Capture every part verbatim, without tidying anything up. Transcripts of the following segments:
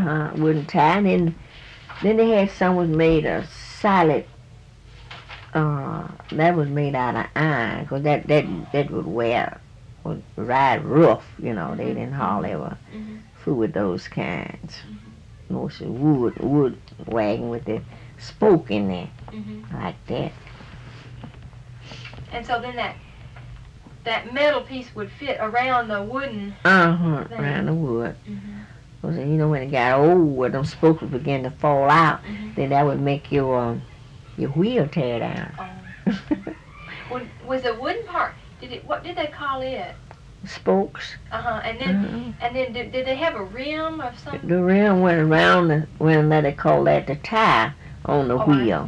Uh-huh, wooden tie. And then, then they had some was made of solid, uh, that was made out of iron, because that, that, that would wear, would ride rough, you know. Mm-hmm. They didn't hardly ever mm-hmm. fool with those kinds. Mm-hmm. Mostly wood, wood wagon with the spoke in there, mm-hmm. like that. And so then that that metal piece would fit around the wooden Uh-huh, thing. around the wood. Mm-hmm. Because, you know, when it got old, where them spokes would begin to fall out, mm-hmm. then that would make your um, your wheel tear down. Oh. was, was the wooden part, did it, what did they call it? Spokes. Uh-huh, and then, uh-huh. and then did, did they have a rim or something? The rim went around, the, when they call that the tie on the oh, wheel.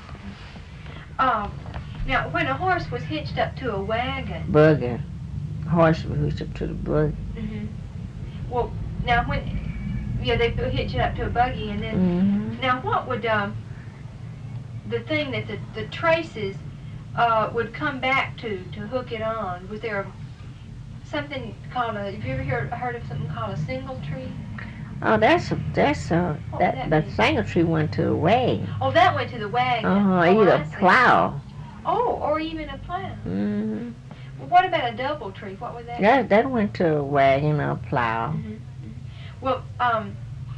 Um, now, when a horse was hitched up to a wagon. Buggy. Horse was hitched up to the buggy. Mm-hmm. Well, now when, yeah, they hitch it up to a buggy, and then, mm-hmm. now what would, um, the thing that the, the traces, uh, would come back to, to hook it on? Was there a, something called a, have you ever heard, heard of something called a single tree? Oh, that's a, that's a, that, that, the single tree went to the wagon. Oh, that went to the wagon. Uh-huh, oh, either a plow. Oh, or even a plow. Mm-hmm. Well, what about a double tree? What was that? That, that went to a wagon or a plow. Mm-hmm. Well, um,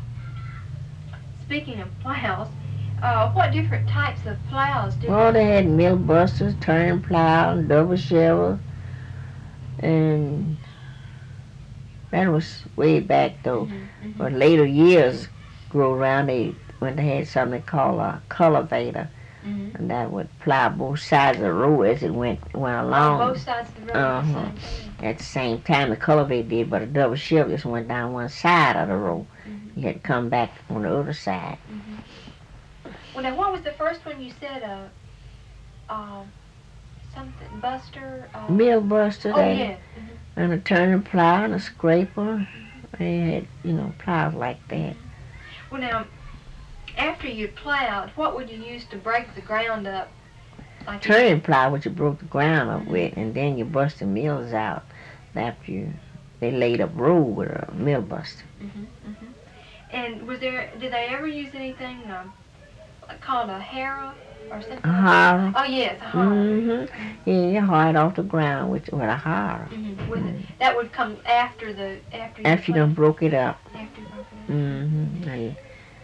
speaking of plows, uh, what different types of plows did Well, they they had mill busters, turn plow, double shovel, and that was way back though. Mm-hmm, mm-hmm. But later years grew around, they when they had something called a cultivator, mm-hmm. and that would plow both sides of the road as it went went along. On both sides of the road. Uh-huh. At the same time, the cultivator did, but a double shovel just went down one side of the road. Mm-hmm. You had to come back on the other side. Mm-hmm. Well, now, what was the first one you said? Uh, uh, something buster. Uh, Mill buster. Oh they, yeah. Mm-hmm. And a turning plow and a scraper. Mm-hmm. They had, you know, plows like that. Well, now, after you plowed, what would you use to break the ground up? Like turning plow, which you broke the ground up mm-hmm. with, and then you bust the mills out after you, they laid up road with a mill buster. Mm-hmm. Mm-hmm. And was there, did they ever use anything um, called a harrow or something? A harrow. Oh yes, a harrow. Mm-hmm. Yeah, you haul it off the ground with with a harrow. Mm-hmm. With mm-hmm. it, that would come after the after you. After you done broke it up. After you broke it up. Mm-hmm. And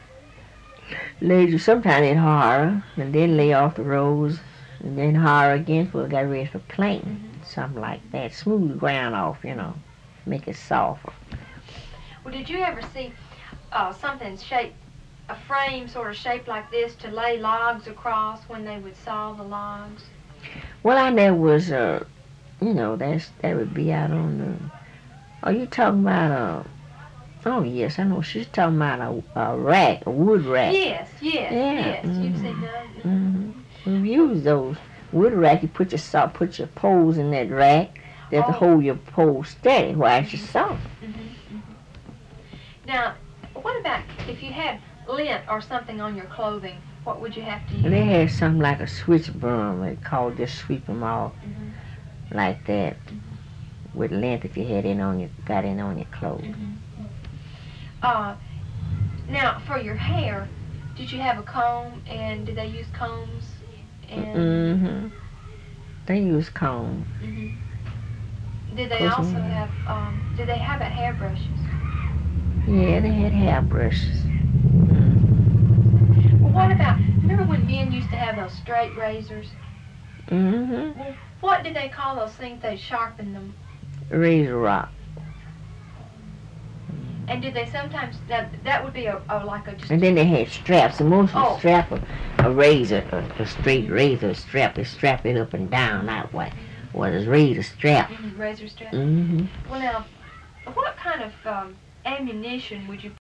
later, sometimes they'd harrow and then lay off the rows. And then harrow again before it got ready for planting. Mm-hmm. Something like that. Smooth the ground off, you know. Make it softer. Well, did you ever see uh, something shaped, a frame sort of shaped like this to lay logs across when they would saw the logs? Well, I never was, uh, you know, that's, that would be out on the, are you talking about a, oh yes, I know, she's talking about a, a rack, a wood rack. Yes, yes, yeah. yes, Mm-hmm. you've seen that. Mm-hmm. We've used those wood rack. You put your saw, put your poles in that rack that oh. to hold your pole steady while you saw. Mm-hmm. Mm-hmm. Now, what about if you had lint or something on your clothing? What would you have to use? And they had something like a switch broom. They called just sweep them off mm-hmm. like that mm-hmm. with lint if you had it on your got it on your clothes. Mm-hmm. Uh, now for your hair, did you have a comb, and did they use combs? And mm-hmm. They use comb. Mm-hmm. Did they also have, um, did they have a hairbrushes? Yeah, they had hairbrushes. Mm-hmm. Well, what about, remember when men used to have those straight razors? Mm-hmm. Well, what did they call those things they sharpened them? Razor rock. And did they sometimes, that that would be a, a like a just... And then they had straps. And most oh. of the strap a, a razor, a, a straight razor strap, they strap it up and down that way. Well, it's razor strap. Mm-hmm. Razor strap. Mm-hmm. Well, now, what kind of um, ammunition would you